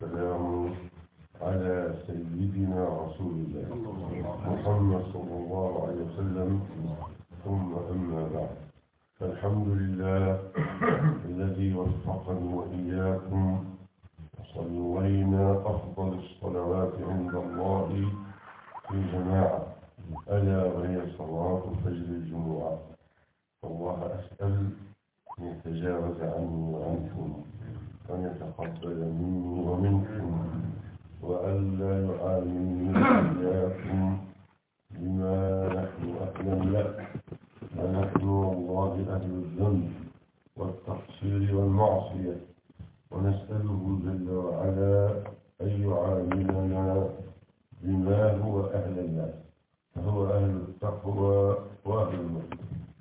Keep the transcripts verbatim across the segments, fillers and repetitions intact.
السلام على سيدنا رسول الله محمد صلى الله عليه وسلم. ثم أما بعد، فالحمد لله الذي وفقني وإياكم وصلينا أفضل الصلوات عند الله في جماعة، ألا وهي صلاة فجر الجمعة. الله أسأل أن يتجاوز عني وعنكم، وأن يتقبل مني ومنكم، وألا يعاملني وإياكم بما نحن أهلا له، ونحن والله أهل الذنب والتقصير والمعصية، ونسأله جل وعلا أن يعاملنا بما هو أهل له، فهو أهل التقوى وأهل المغفرة.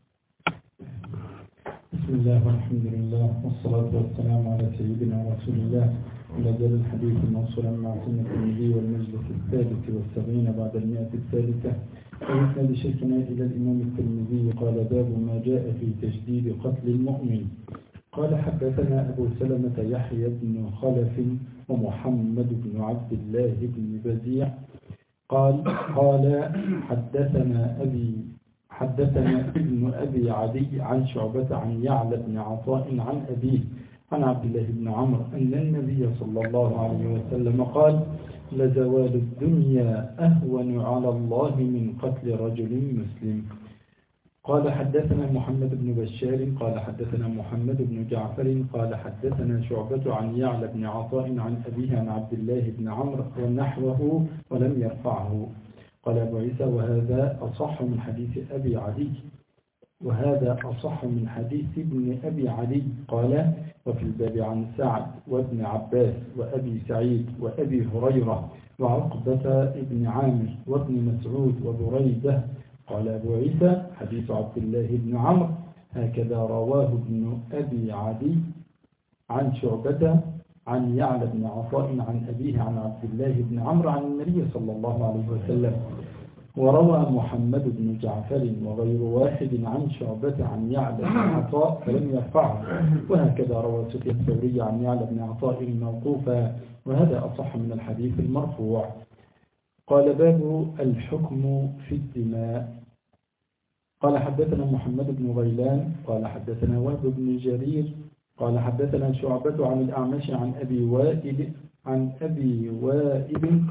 بسم الله والحمد لله والصلاة والسلام على سيدنا رسول الله. إلى جل الحديث موصولا مع سنة النبي والمجلس الثالث والسبعين بعد المئة الثالثة، ويسند شيخنا إلى الإمام الترمذي قال: باب ما جاء في تجديد قتل المؤمن. قال: حدثنا أبو سلمة يحيى بن خلف ومحمد بن عبد الله بن بزيع قال قال حدثنا أبي حدثنا ابن أبي عدي عن شعبة عن يعلى بن عطاء عن أبيه عن عبد الله بن عمرو أن النبي صلى الله عليه وسلم قال: لزوال الدنيا أهون على الله من قتل رجل مسلم. قال: حدثنا محمد بن بشار قال حدثنا محمد بن جعفر قال حدثنا شعبة عن يعلى بن عطاء عن أبيه عن عبد الله بن عمرو ونحوه ولم يرفعه. قال أبو عيسى: وهذا أصح من حديث أبي علي وهذا أصح من حديث ابن أبي علي. قال: وفي الباب عن سعد وابن عباس وأبي سعيد وأبي هريرة وعقبة ابن عامر وابن مسعود وبريدة. قال أبو عيسى: حديث عبد الله بن عمرو هكذا رواه ابن أبي علي عن شعبة عن يعلى بن عطاء عن أبيه عن عبد الله بن عمرو عن النبي صلى الله عليه وسلم. وروى محمد بن جعفر وغير واحد عن شعبة عن يعلى بن عطاء فلم يرفعه، وهكذا روى سفيان الثوري عن يعلى بن عطاء موقوفا، وهذا أصح من الحديث المرفوع. قال: باب الحكم في الدماء. قال: حدثنا محمد بن غيلان قال حدثنا وهب بن جرير قال حدثنا شعبة عن الأعمش عن أبي وائل عن أبي وائل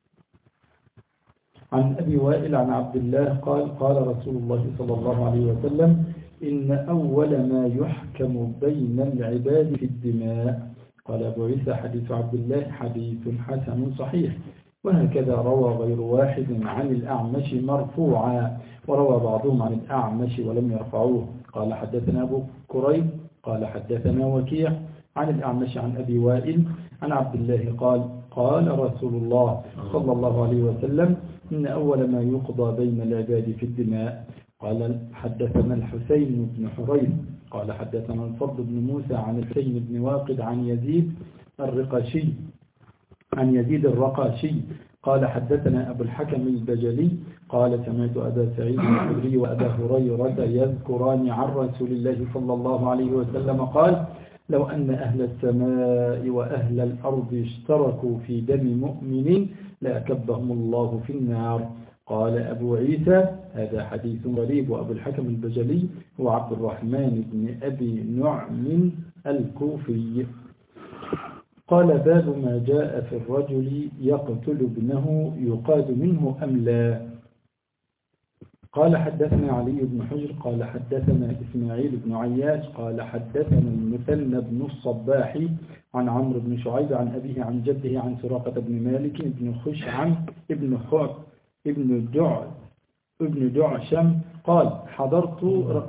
عن أبي وائل عن عبد الله قال: قال رسول الله صلى الله عليه وسلم: إن أول ما يحكم بين العباد في الدماء. قال أبو عيسى: حديث عبد الله حديث حسن صحيح. وهكذا روى غير واحد عن الأعمش مرفوعا، وروى بعضهم عن الأعمش ولم يرفعوه. قال: حدثنا أبو كريب قال حدثنا وكيع عن الأعمش عن أبي وائل عن عبد الله قال: قال رسول الله صلى الله عليه وسلم: إن أول ما يقضى بين العباد في الدماء. قال: حدثنا الحسين بن حريث قال حدثنا الفضل بن موسى عن الحسين بن واقد عن يزيد الرقاشي عن يزيد الرقاشي قال: حدثنا أبو الحكم البجلي قال: سمعت أبا سعيد الخدري وأبا هريرة يذكران عن رسول الله صلى الله عليه وسلم قال: لو أن أهل السماء وأهل الأرض اشتركوا في دم مؤمن لأكبهم الله في النار. قال أبو عيسى: هذا حديث غريب. وأبو الحكم البجلي هو عبد الرحمن بن أبي نعم الكوفي. قال: باب ما جاء في الرجل يقتل ابنه يقاد منه أم لا. قال: حدثنا علي بن حجر قال حدثنا إسماعيل بن عياش قال حدثنا المثنى بن الصباح عن عمرو بن شعيب عن أبيه عن جده عن سراقة بن مالك بن خشعم ابن خ ابن دع ابن دعشم قال: حضرت ر...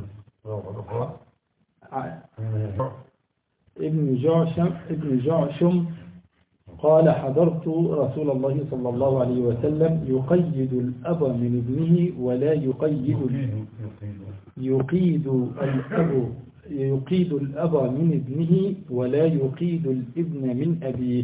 ابن جعشم ابن جعشم قال: حضرت رسول الله صلى الله عليه وسلم يقيد الأب من ابنه ولا يقيد يقيد الأب يقيد الأب من ابنه ولا يقيد الابن من أبيه.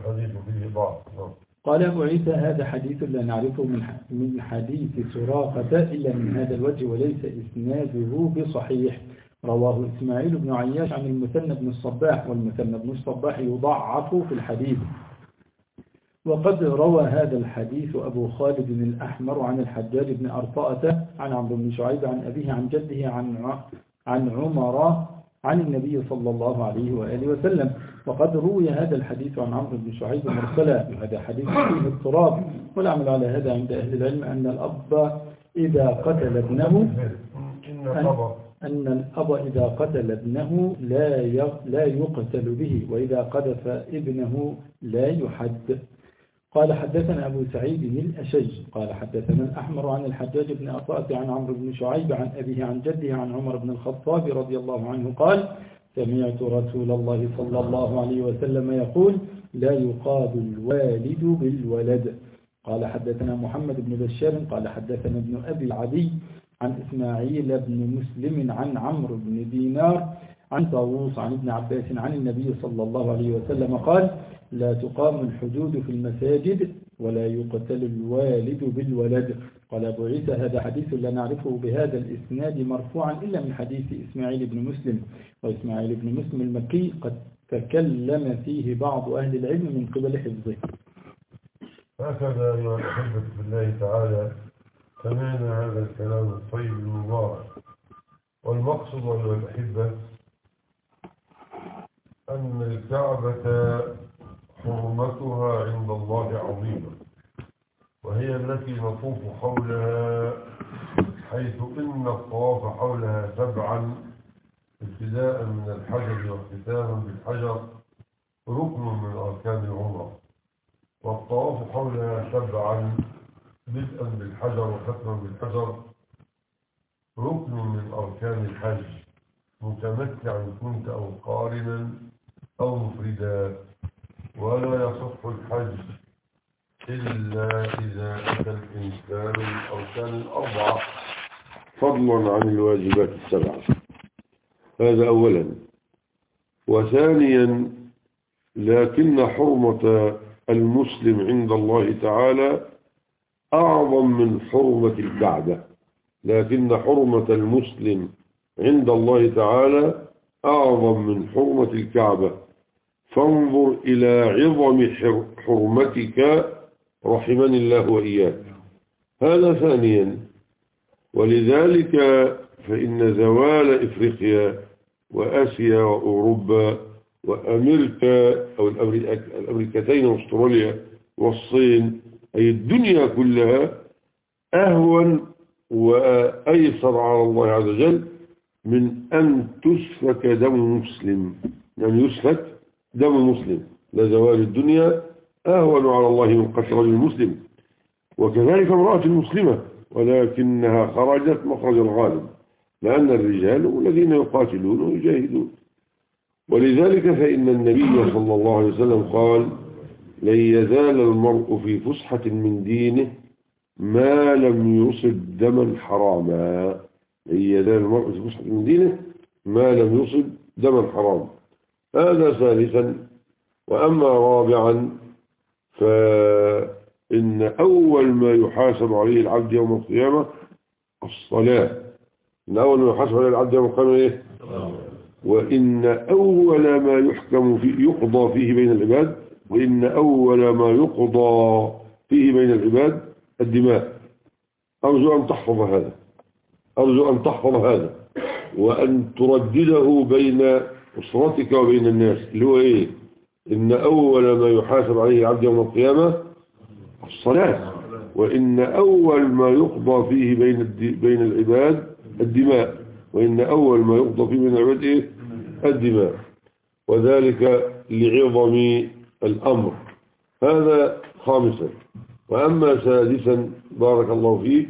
قال أبو عيسى: هذا حديث لا نعرفه من حديث سراقة إلا من هذا الوجه وليس إسناده بصحيح. رواه إسماعيل بن عياش عن المثنى بن الصباح، والمثنى بن الصباح يضعف في الحديث. وقد روى هذا الحديث أبو خالد الأحمر عن الحجاج بن أرطاءة عن عمرو بن شعيب عن أبيه عن جده عن عن عمر عن النبي صلى الله عليه وآله وسلم. وقد روي هذا الحديث عن عمرو بن شعيب مرسلا، وهذا حديث فيه اضطراب. والعمل على هذا عند أهل العلم أن الأب إذا قتل ابنه أن الأب إذا قتل ابنه لا لا يقتل به، وإذا قذف ابنه لا يحد. قال حدثنا أبو سعيد الأشج قال حدثنا الأحمر عن الحجاج بن أرطاءة عن عمرو بن شعيب عن أبيه عن جده عن عمر بن الخطاب رضي الله عنه قال: سمعت رسول الله صلى الله عليه وسلم يقول: لا يقاد الوالد بالولد. قال حدثنا محمد بن بشار قال حدثنا ابن أبي عدي عن إسماعيل بن مسلم عن عمرو بن دينار عن طاووس عن ابن عباس عن النبي صلى الله عليه وسلم قال: لا تقام الحدود في المساجد ولا يقتل الوالد بالولد. قال أبو عيسى: هذا حديث لا نعرفه بهذا الإسناد مرفوعا إلا من حديث إسماعيل بن مسلم، وإسماعيل بن مسلم المكي قد تكلم فيه بعض أهل العلم من قبل حفظه. هكذا أيها الأحبة بالله تعالى سمعنا هذا الكلام الطيب المبارك. والمقصد أيها الأحبة أن الكعبة حرمتها عند الله عظيمة، وهي التي نطوف حولها، حيث إن الطواف حولها سبعا ابتداء من الحجر واختتاما بالحجر ركن من أركان العمرة، والطواف حولها سبعا بدءا بالحجر وختما بالحجر ركن من أركان الحج، متمتعا كنت أو قارنا أو مفردا. ولا يصح الحج إلا إذا أتى الإنسان بالأركان الأربعة فضلا عن الواجبات السبعة. هذا أولا. وثانيا، لكن حرمة المسلم عند الله تعالى أعظم من حرمة الكعبة. لكن حرمة المسلم عند الله تعالى أعظم من حرمة الكعبة، فانظر إلى عظم حرمتك رحمني الله وإياك. هذا ثانيا. ولذلك فإن زوال إفريقيا وآسيا وأوروبا وأمريكا أو الأمريكتين واستراليا والصين، أي الدنيا كلها، أهون وأيسر على الله عز وجل من أن تسفك دم مسلم. يعني يسفك دم مسلم، لزوال الدنيا أهون على الله من قتل رجل مسلم. وكذلك امرأة مسلمة، ولكنها خرجت مخرج الغالب، لأن الرجال هم الذين يقاتلون ويجاهدون. ولذلك فإن النبي صلى الله عليه وسلم قال: لن يزال المرء في فسحة من دينه ما لم يصب دما حراما. لن يزال المرء في فسحة من دينه ما لم يصب دما حراما. هذا ثالثا. وأما رابعا، فإن أول ما يحاسب عليه العبد يوم القيامة الصلاة. إن أول ما يحاسب عليه العبد يوم القيامة إيه؟ وإن أول ما يحكم فيه يقضى فيه بين العباد وإن أول ما يقضى فيه بين العباد الدماء. أرجو أن تحفظ هذا، أرجو أن تحفظ هذا وأن تردده بين أسرتك وبين الناس، اللي هو إيه؟ إن أول ما يحاسب عليه العبد يوم القيامة الصلاة، وإن أول ما يقضى فيه بين بين العباد الدماء، وإن أول ما يقضى فيه بين العباد إيه؟ الدماء. وذلك لعظم الأمر. هذا خامسا. وأما سادسا بارك الله فيك،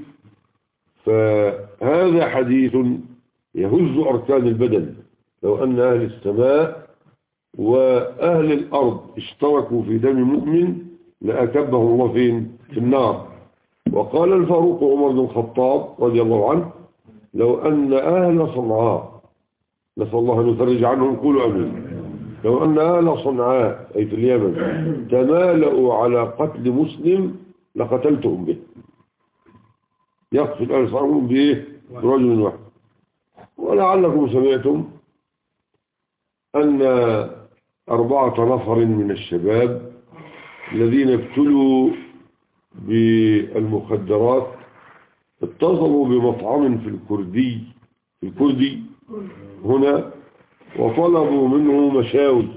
فهذا حديث يهز أركان البدن. لو أن أهل السماء وأهل الأرض اشتركوا في دم مؤمن لأكبهم الله فين؟ في النار. وقال الفاروق عمر بن الخطاب رضي الله عنه: لو أن أهل صنعاء، نسأل الله أن يفرج عنهم، قولوا أمين، لو أن أهل صنعاء أي في اليمن تمالأوا على قتل مسلم لقتلتهم به. يقتل أهل صنعاء بإيه؟ برجل واحد. ولعلكم سمعتم أن أربعة نفر من الشباب الذين ابتلوا بالمخدرات اتصلوا بمطعم في الكردي في الكردي هنا، وطلبوا منه مشاوي،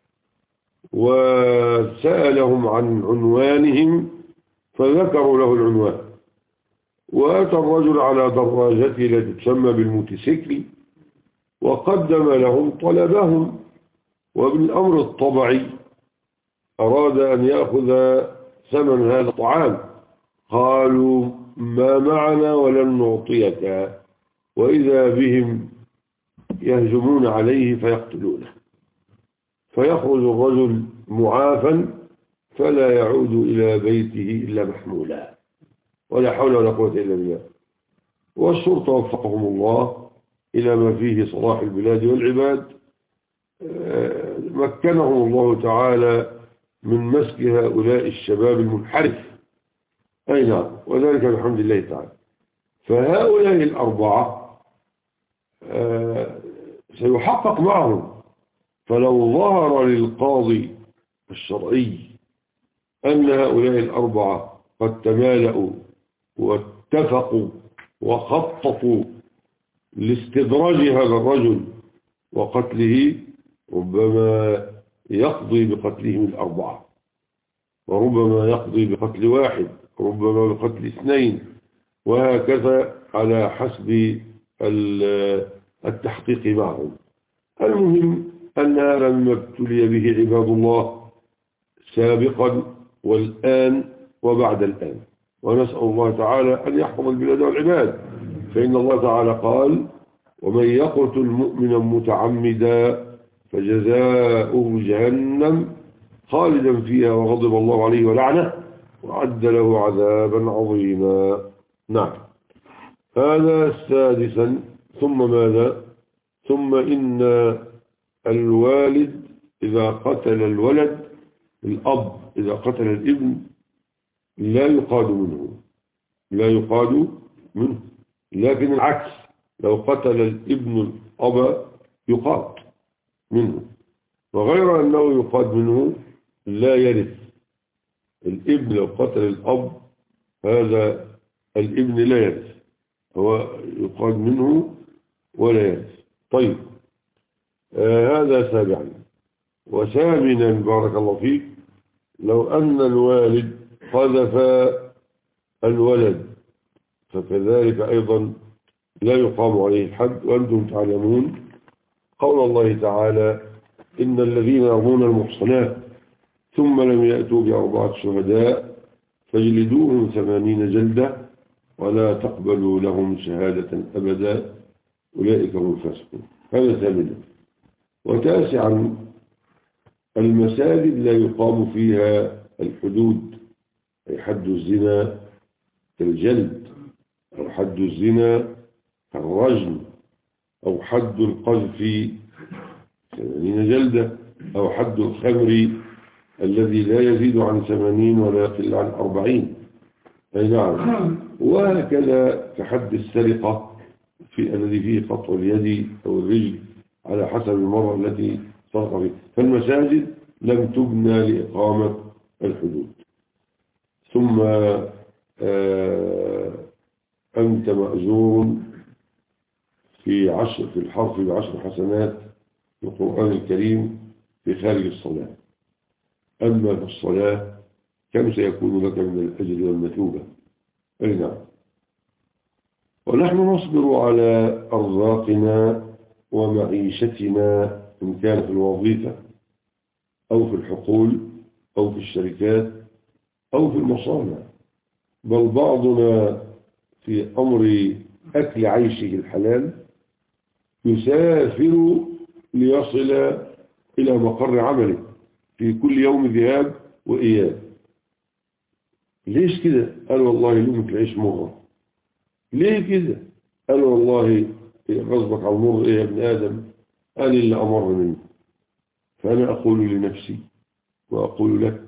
وسألهم عن عنوانهم فذكروا له العنوان، وأتى الرجل على دراجته التي تسمى بالموتوسيكل وقدم لهم طلبهم، وبالأمر الطبيعي أراد أن يأخذ ثمن هذا الطعام. قالوا ما معنا ولن نعطيك، وإذا بهم يهجمون عليه فيقتلونه، فيخرج الرجل معافا فلا يعود إلى بيته إلا محمولا، ولا حول ولا قوة إلا بالله. والشرطة وفقهم الله إلى ما فيه صلاح البلاد والعباد، مكنهم الله تعالى من مسك هؤلاء الشباب المنحرف، أي نعم، وذلك بحمد الله تعالى. فهؤلاء الأربعة سيحقق معهم، فلو ظهر للقاضي الشرعي أن هؤلاء الأربعة قد تمالأوا واتفقوا وخططوا لاستدراج هذا الرجل وقتله، ربما يقضي بقتلهم الأربعة، وربما يقضي بقتل واحد، وربما بقتل اثنين، وهكذا على حسب التحقيق معهم. المهم أن هذا مما ابتلي به عباد الله سابقا والآن وبعد الآن، ونسأل الله تعالى أن يحفظ البلاد والعباد، فإن الله تعالى قال ومن يقتل مؤمنا متعمدا فجزاؤه جهنم خالدا فيها وغضب الله عليه ولعنه وعد له عذابا عظيما. نعم، هذا سادسا. ثم ماذا؟ ثم إن الوالد إذا قتل الولد، الأب إذا قتل الابن لا يقاد منه، لا يقاد منه، لكن العكس، لو قتل الابن الأب يقاد منه، وغير أنه يقاد منه لا يرث. الابن لو قتل الأب هذا الابن لا يرث، هو يقاد منه ولا يرث. طيب، آه هذا سابعا. وثامنا بارك الله فيك، لو أن الوالد قذف الولد فكذلك أيضا لا يقام عليه الحد. وأنتم تعلمون قول الله تعالى إن الذين يرمون المحصنات ثم لم يأتوا بأربعة شهداء فاجلدوهم ثمانين جلدة ولا تقبلوا لهم شهادة أبدا أولئك هم الفاسقون. هذا ثامنا. وتاسعا، المساجد لا يقام فيها الحدود، أي حد الزنا كالجلد، أو حد الزنا كالرجم، أو حد القذف ثمانين جلدة، أو حد الخمر الذي لا يزيد عن ثمانين ولا يقل عن أربعين. أي نعم. وهكذا كحد السرقة في الذي فيه قطع اليد أو الرجل على حسب المرة التي سرق فيه. فالمساجد لم تبنى لإقامة الحدود. ثم آه أنت مأجور في عشر في الحرف بعشر حسنات في القرآن الكريم في خارج الصلاة. أما في الصلاة كم سيكون لك من الأجر والمثوبة؟ أي نعم. ونحن نصبر على أرزاقنا ومعيشتنا إن كان في الوظيفة أو في الحقول أو في الشركات أو في المصانع، بل بعضنا في أمر أكل عيشه الحلال يسافر ليصل إلى مقر عمله في كل يوم ذهاب وإياب. ليش كده؟ قال والله لقمة العيش مرة. ليه كده؟ قال والله غصبك على المر إيه يا ابن آدم؟ قال اللي أمر منه. فأنا أقول لنفسي وأقول لك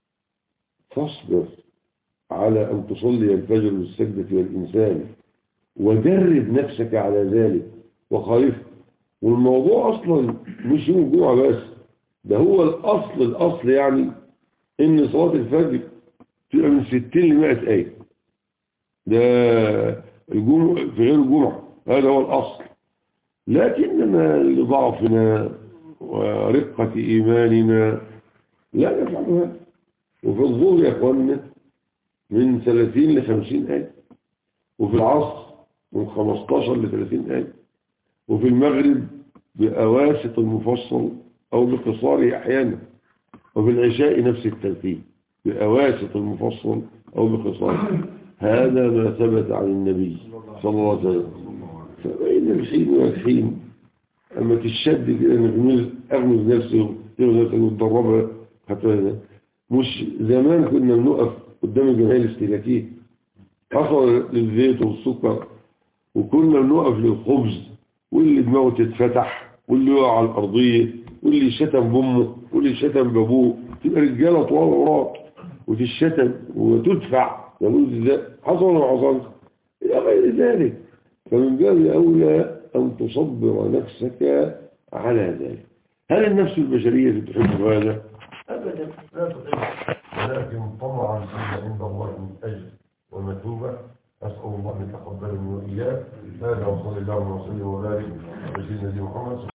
فاصبر على أن تصلي الفجر بالسجدة والإنسان ودرب نفسك على ذلك وخالفه. والموضوع أصلا مش يوم الجمعة بس، ده هو الأصل الأصل يعني إن صلاة الفجر تبقى من ستين لمائة آية، ده الجمعة في غير الجمعة، هذا هو الأصل. لكننا لضعفنا ورقة إيماننا لا نفعل هذا. وفي الظهر يا أخواننا من ثلاثين لخمسين آية، وفي العصر من خمستاشر لثلاثين آية، وفي المغرب بأواسط المفصل أو بقصاره أحيانا، وفي العشاء نفس الترتيب بأواسط المفصل أو بقصاره. هذا ما ثبت عن النبي صلى الله عليه وسلم. فبين الحين والحين أما تشد كده نغمز أغمز نفسي وتدربها حتى مش زمان كنا بنقف قدام الجمعية الاستهلاكية حصل للزيت والسكر، وكنا بنقف للخبز، واللي دماغه تتفتح واللي يقع على الأرضية واللي شتم بأمه واللي شتم بأبوه، تبقى رجالة طوال وراء وتشتم وتدفع. يقول ازاي حصل ولا حصل إلى غير ذلك. فمن باب أولى أن تصبر نفسك على ذلك. هل النفس البشرية تحب هذا؟ أبدا لا تحب، ولكن طمعا عند الله من أجل ومثوبة. أسأل الله أن يتقبل مني وإياك. هذا وصلى الله وسلم وبارك على سيدنا محمد.